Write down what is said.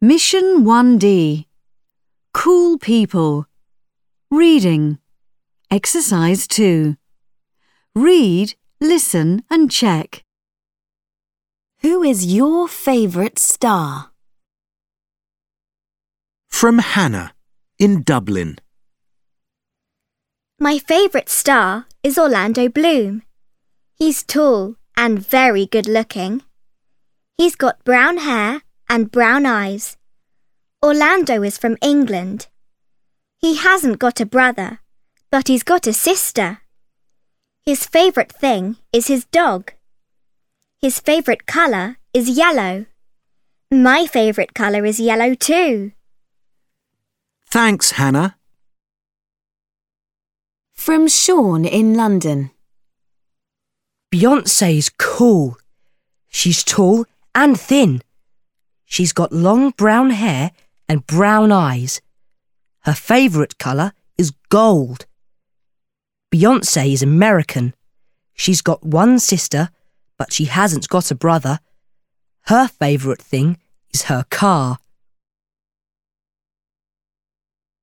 Mission 1D. Cool people. Reading. Exercise 2. Read, listen and check. Who is your favourite star? From Hannah, in Dublin. My favourite star is Orlando Bloom. He's tall and very good looking. He's got brown hair and brown eyes. Orlando is from England. He hasn't got a brother, but he's got a sister. His favourite thing is his dog. His favourite colour is yellow. My favourite colour is yellow too. Thanks, Hannah. From Sean in London. Beyoncé's cool. She's tall and thin. She's got long brown hair and brown eyes. Her favourite colour is gold. Beyoncé is American. She's got one sister, but she hasn't got a brother. Her favourite thing is her car.